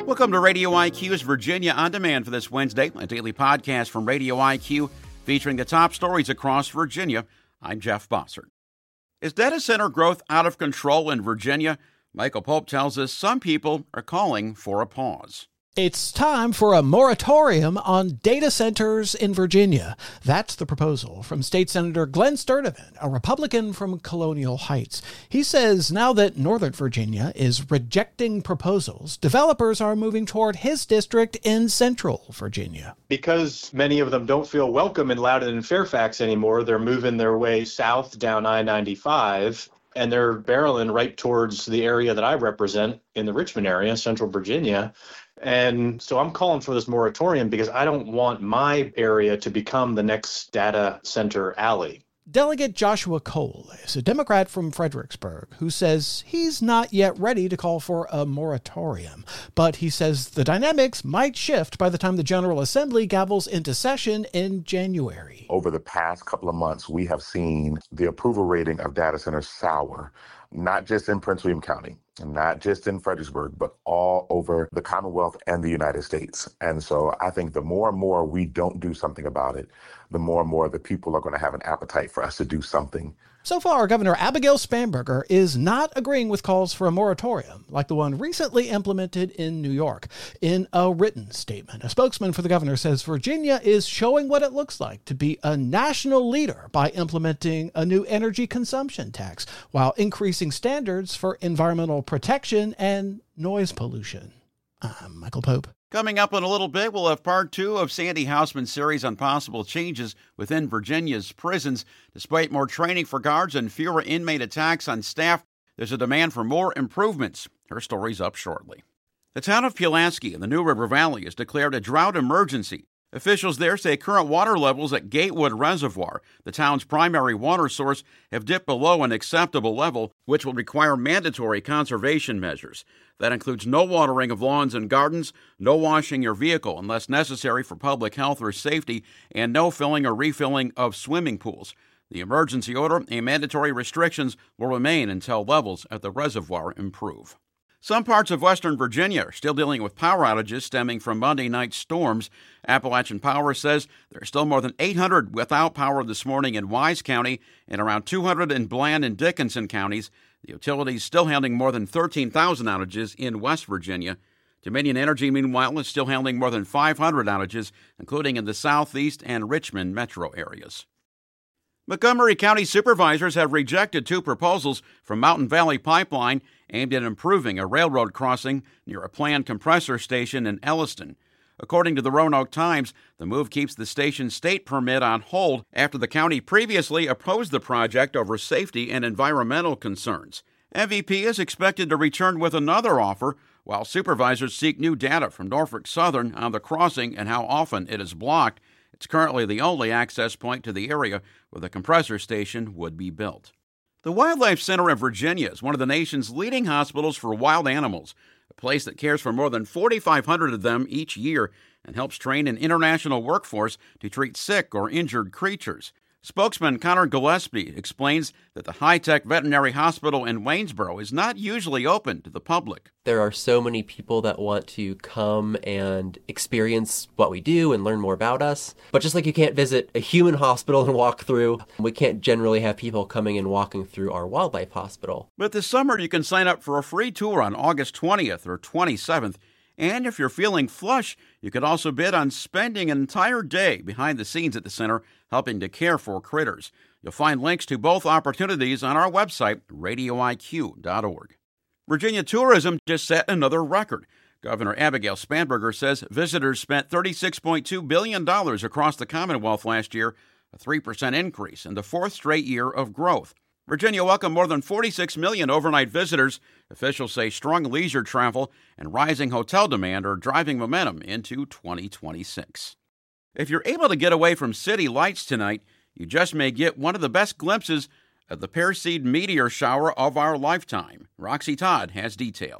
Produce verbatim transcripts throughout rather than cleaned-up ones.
Welcome to Radio I Q's Virginia On Demand for this Wednesday, a daily podcast from Radio I Q featuring the top stories across Virginia. I'm Jeff Bossert. Is data center growth out of control in Virginia? Michael Pope tells us some people are calling for a pause. It's time for a moratorium on data centers in Virginia. That's the proposal from State Senator Glenn Sturtevant, a Republican from Colonial Heights. He says now that Northern Virginia is rejecting proposals, developers are moving toward his district in Central Virginia. Because many of them don't feel welcome in Loudoun and Fairfax anymore, they're moving their way south down I ninety-five. And they're barreling right towards the area that I represent in the Richmond area, Central Virginia. And so I'm calling for this moratorium because I don't want my area to become the next data center alley. Delegate Joshua Cole is a Democrat from Fredericksburg who says he's not yet ready to call for a moratorium, but he says the dynamics might shift by the time the General Assembly gavels into session in January. Over the past couple of months, we have seen the approval rating of data centers sour, not just in Prince William County, not just in Fredericksburg, but all over the Commonwealth and the United States. And so I think the more and more we don't do something about it, the more and more the people are going to have an appetite for us to do something. So far, Governor Abigail Spanberger is not agreeing with calls for a moratorium like the one recently implemented in New York. In a written statement, a spokesman for the governor says Virginia is showing what it looks like to be a national leader by implementing a new energy consumption tax while increasing standards for environmental protection and noise pollution. I'm Michael Pope. Coming up in a little bit, we'll have part two of Sandy Hausman's series on possible changes within Virginia's prisons. Despite more training for guards and fewer inmate attacks on staff, there's a demand for more improvements. Her story's up shortly. The town of Pulaski in the New River Valley has declared a drought emergency. Officials there say current water levels at Gatewood Reservoir, the town's primary water source, have dipped below an acceptable level, which will require mandatory conservation measures. That includes no watering of lawns and gardens, no washing your vehicle unless necessary for public health or safety, and no filling or refilling of swimming pools. The emergency order and mandatory restrictions will remain until levels at the reservoir improve. Some parts of western Virginia are still dealing with power outages stemming from Monday night storms. Appalachian Power says there are still more than eight hundred without power this morning in Wise County and around two hundred in Bland and Dickinson counties. The utility is still handling more than thirteen thousand outages in West Virginia. Dominion Energy, meanwhile, is still handling more than five hundred outages, including in the southeast and Richmond metro areas. Montgomery County supervisors have rejected two proposals from Mountain Valley Pipeline aimed at improving a railroad crossing near a planned compressor station in Elliston. According to the Roanoke Times, the move keeps the station's state permit on hold after the county previously opposed the project over safety and environmental concerns. M V P is expected to return with another offer while supervisors seek new data from Norfolk Southern on the crossing and how often it is blocked. It's currently the only access point to the area where the compressor station would be built. The Wildlife Center of Virginia is one of the nation's leading hospitals for wild animals, a place that cares for more than forty-five hundred of them each year and helps train an international workforce to treat sick or injured creatures. Spokesman Connor Gillespie explains that the high-tech veterinary hospital in Waynesboro is not usually open to the public. There are so many people that want to come and experience what we do and learn more about us. But just like you can't visit a human hospital and walk through, we can't generally have people coming and walking through our wildlife hospital. But this summer you can sign up for a free tour on August twentieth or twenty-seventh. And if you're feeling flush, you could also bid on spending an entire day behind the scenes at the center, helping to care for critters. You'll find links to both opportunities on our website, radio I Q dot org. Virginia tourism just set another record. Governor Abigail Spanberger says visitors spent thirty-six point two billion dollars across the Commonwealth last year, a three percent increase in the fourth straight year of growth. Virginia welcomed more than forty-six million overnight visitors. Officials say strong leisure travel and rising hotel demand are driving momentum into twenty twenty-six. If you're able to get away from city lights tonight, you just may get one of the best glimpses of the Perseid meteor shower of our lifetime. Roxy Todd has details.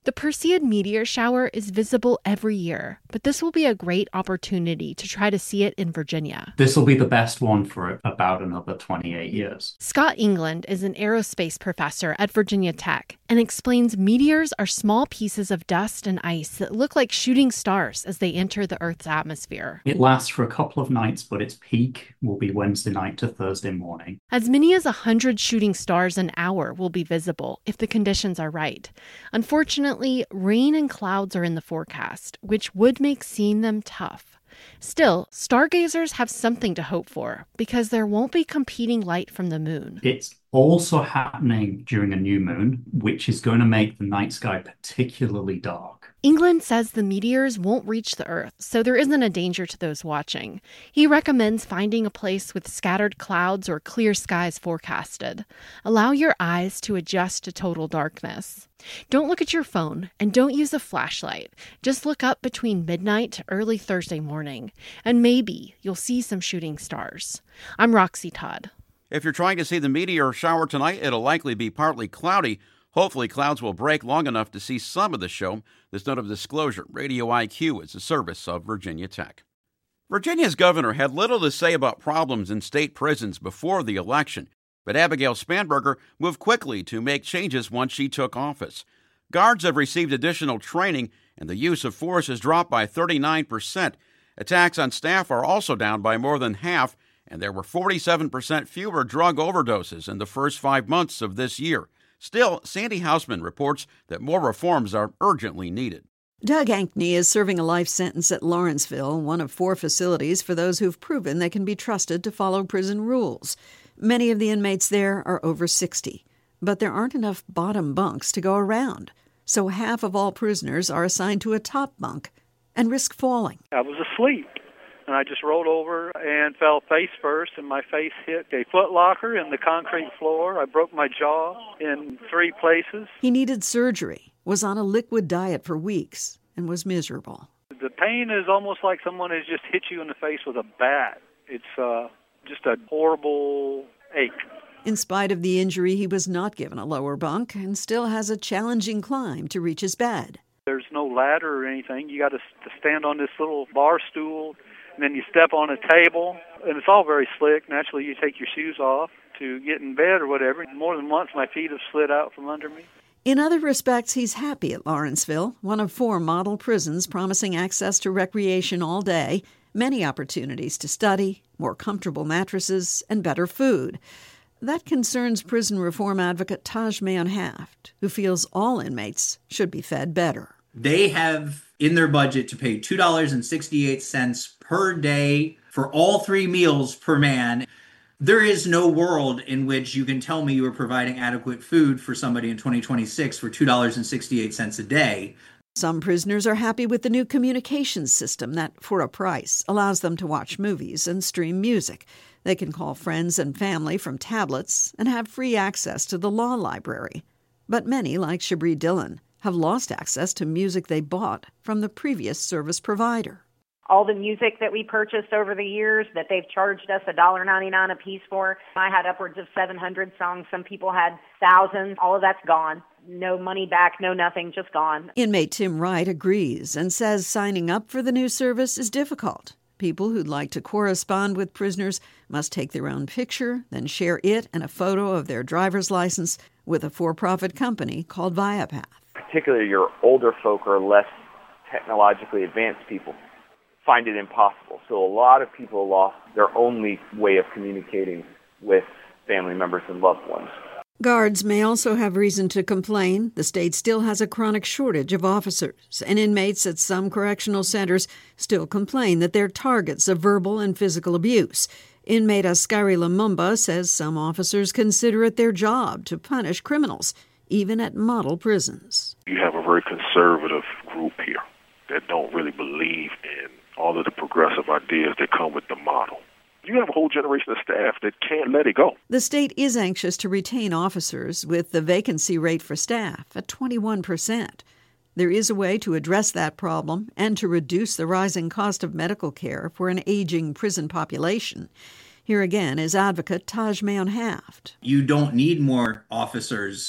The Perseid meteor shower is visible every year, but this will be a great opportunity to try to see it in Virginia. This will be the best one for about another twenty-eight years. Scott England is an aerospace professor at Virginia Tech and explains meteors are small pieces of dust and ice that look like shooting stars as they enter the Earth's atmosphere. It lasts for a couple of nights, but its peak will be Wednesday night to Thursday morning. As many as one hundred shooting stars an hour will be visible if the conditions are right. Unfortunately, rain and clouds are in the forecast, which would make seeing them tough. Still, stargazers have something to hope for because there won't be competing light from the moon. It's also happening during a new moon, which is going to make the night sky particularly dark. England says the meteors won't reach the Earth, so there isn't a danger to those watching. He recommends finding a place with scattered clouds or clear skies forecasted. Allow your eyes to adjust to total darkness. Don't look at your phone and don't use a flashlight. Just look up between midnight to early Thursday morning, and maybe you'll see some shooting stars. I'm Roxy Todd. If you're trying to see the meteor shower tonight, it'll likely be partly cloudy. Hopefully, clouds will break long enough to see some of the show. This note of disclosure, Radio I Q is a service of Virginia Tech. Virginia's governor had little to say about problems in state prisons before the election, but Abigail Spanberger moved quickly to make changes once she took office. Guards have received additional training, and the use of force has dropped by thirty-nine percent. Attacks on staff are also down by more than half, and there were forty-seven percent fewer drug overdoses in the first five months of this year. Still, Sandy Hausman reports that more reforms are urgently needed. Doug Ankney is serving a life sentence at Lawrenceville, one of four facilities for those who've proven they can be trusted to follow prison rules. Many of the inmates there are over sixty, but there aren't enough bottom bunks to go around. So half of all prisoners are assigned to a top bunk and risk falling. I was asleep, and I just rolled over and fell face first, and my face hit a foot locker in the concrete floor. I broke my jaw in three places. He needed surgery, was on a liquid diet for weeks, and was miserable. The pain is almost like someone has just hit you in the face with a bat. It's uh, just a horrible ache. In spite of the injury, he was not given a lower bunk and still has a challenging climb to reach his bed. There's no ladder or anything. You got to stand on this little bar stool, and then you step on a table, and it's all very slick. Naturally, you take your shoes off to get in bed or whatever. More than once, my feet have slid out from under me. In other respects, he's happy at Lawrenceville, one of four model prisons promising access to recreation all day, many opportunities to study, more comfortable mattresses, and better food. That concerns prison reform advocate Taj Mayon-Haft, who feels all inmates should be fed better. They have in their budget to pay two dollars and sixty-eight cents per day for all three meals per man. There is no world in which you can tell me you are providing adequate food for somebody in twenty twenty-six for two dollars and sixty-eight cents a day. Some prisoners are happy with the new communications system that, for a price, allows them to watch movies and stream music. They can call friends and family from tablets and have free access to the law library. But many, like Shabri Dillon, have lost access to music they bought from the previous service provider. All the music that we purchased over the years that they've charged us one dollar ninety-nine a piece for. I had upwards of seven hundred songs. Some people had thousands. All of that's gone. No money back, no nothing, just gone. Inmate Tim Wright agrees and says signing up for the new service is difficult. People who'd like to correspond with prisoners must take their own picture, then share it and a photo of their driver's license with a for-profit company called Viapath. Particularly your older folk or less technologically advanced people find it impossible. So a lot of people lost their only way of communicating with family members and loved ones. Guards may also have reason to complain. The state still has a chronic shortage of officers, and inmates at some correctional centers still complain that they're targets of verbal and physical abuse. Inmate Askari Lumumba says some officers consider it their job to punish criminals, even at model prisons. You have a very conservative group here that don't really believe in all of the progressive ideas that come with the model. You have a whole generation of staff that can't let it go. The state is anxious to retain officers, with the vacancy rate for staff at twenty-one percent. There is a way to address that problem and to reduce the rising cost of medical care for an aging prison population. Here again is advocate Taj Mayon-Haft. You don't need more officers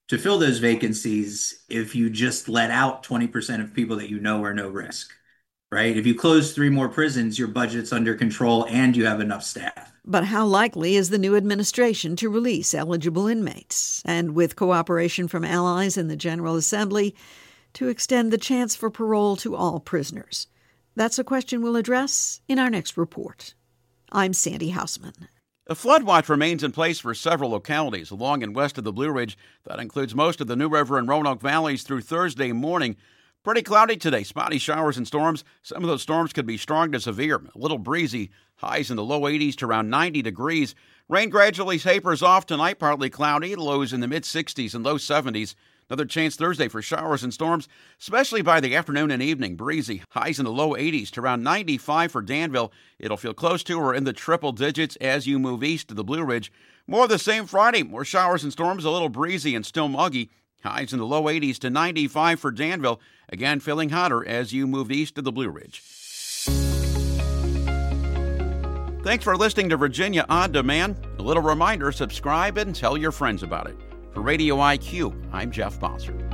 to fill those vacancies if you just let out twenty percent of people that you know are no risk, right? If you close three more prisons, your budget's under control and you have enough staff. But how likely is the new administration to release eligible inmates, and with cooperation from allies in the General Assembly, to extend the chance for parole to all prisoners? That's a question we'll address in our next report. I'm Sandy Hausman. A flood watch remains in place for several localities along and west of the Blue Ridge. That includes most of the New River and Roanoke valleys through Thursday morning. Pretty cloudy today, spotty showers and storms. Some of those storms could be strong to severe. A little breezy, highs in the low eighties to around ninety degrees. Rain gradually tapers off tonight, partly cloudy, lows in the mid-sixties and low seventies. Another chance Thursday for showers and storms, especially by the afternoon and evening. Breezy, highs in the low eighties to around ninety-five for Danville. It'll feel close to or in the triple digits as you move east to the Blue Ridge. More of the same Friday, more showers and storms, a little breezy and still muggy. Highs in the low eighties to ninety-five for Danville. Again, feeling hotter as you move east to the Blue Ridge. Thanks for listening to Virginia On Demand. A little reminder, subscribe and tell your friends about it. For Radio I Q, I'm Jeff Bossert.